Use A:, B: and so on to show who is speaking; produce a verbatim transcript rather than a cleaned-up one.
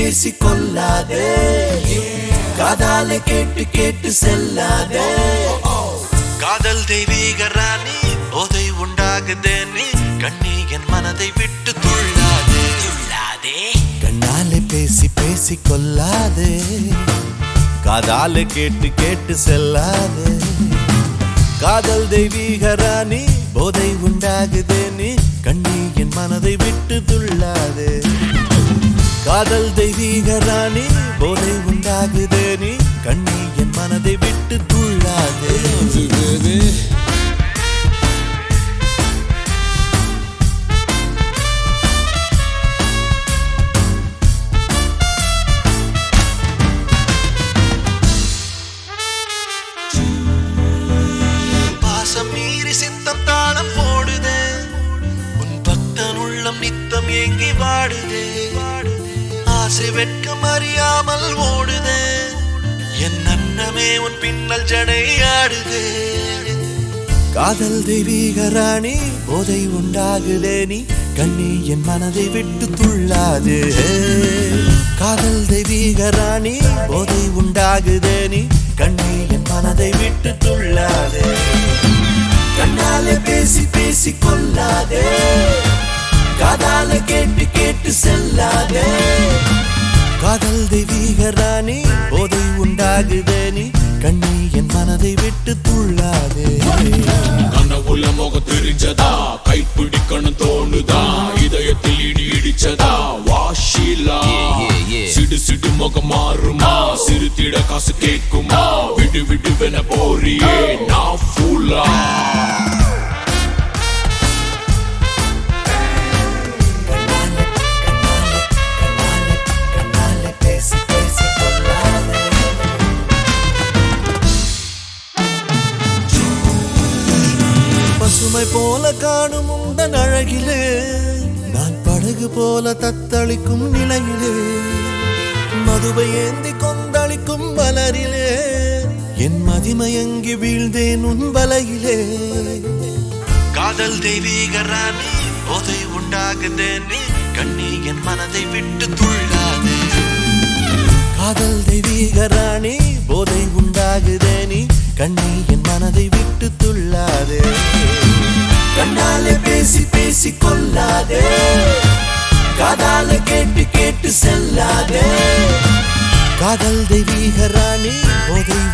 A: பேசி கொல்லாதே, காதால கேட்டு கேட்டு செல்லாதே.
B: காதல் தெய்வீக ராணி, போதை உண்டாகுதே நீ, கண்ணி என் மனதை விட்டு துள்ளாதே துள்ளாதே.
A: கண்ணாலே பேசி பேசி கொல்லாதே, காதால கேட்டு கேட்டு செல்லாதே. காதல் தெய்வீக ராணி, போதை உண்டாகுதே நீ, கண்ணி என் மனதை விட்டு துள்ளாதே. காதல் தெய்வீக ராணி, போதை உண்டாகுதே நீ, கண்ணி என் மனதை விட்டு துள்ளாதே.
B: மீறி சித்தம் தாளம் போடுதே, உன் பக்தன் உள்ளம் நித்தம் ஏங்கி வாடுதே. ஆசை வெட்கம் அறியாமல் ஓடுதே, என் அன்னமே உன் பின்னல் ஜடை ஆடுதே.
A: காதல் தெய்வீக ராணி, போதை உண்டாகுதே நீ, கண்ணி என் மனதை விட்டு துள்ளாதே. காதல் தெய்வீக ராணி, போதை உண்டாகுதே நீ, கண்ணி என் மனதை விட்டு துள்ளாதே. கண்ணால பேசி பேசி கொல்லாதே, காதால கேட்டு கேட்டு செல்லாதே. காதல் தெய்வீக ராணி, போதை உண்டாகுதே நீ, கண்ணி என் மனதை விட்டு துள்ளாதே.
C: கனவுல முக தெரிஞ்சதா, கைப்பிடிக்கணும் தோணுதா, இதயத்தில் இடி இடிச்சதா, வாஷிலா சிடு சிடு முகம் மாறுமா, சிறுத்திட காசு கேக்குமா, விடு விடு வென போறியே நான் ஃபூலா.
A: பசுமை போல காணும் உந்தன் அழகிலே, நான் படகு போல தத்தளிக்கும் நிலையிலே, மதுவை ஏந்தி கொந்தளிக்கும் மலரிலே, என் மதிமயங்கி வீழ்ந்தேன் உன் வலையிலே.
B: காதல் தெய்வீக ராணி, போதை உண்டாகுதே நீ, கண்ணி என் மனதை விட்டு துள்ளாதே.
A: காதல் தெய்வீக ராணி, போதை உண்டாகுதே நீ, கண்ணி என் மனதை விட்டு துள்ளாதே. கண்ணால பேசி பேசி கொல்லாதே, காதால கேட்டு கேட்டு செல்லாதே. காதல் தெய்வீக ராணி, போதை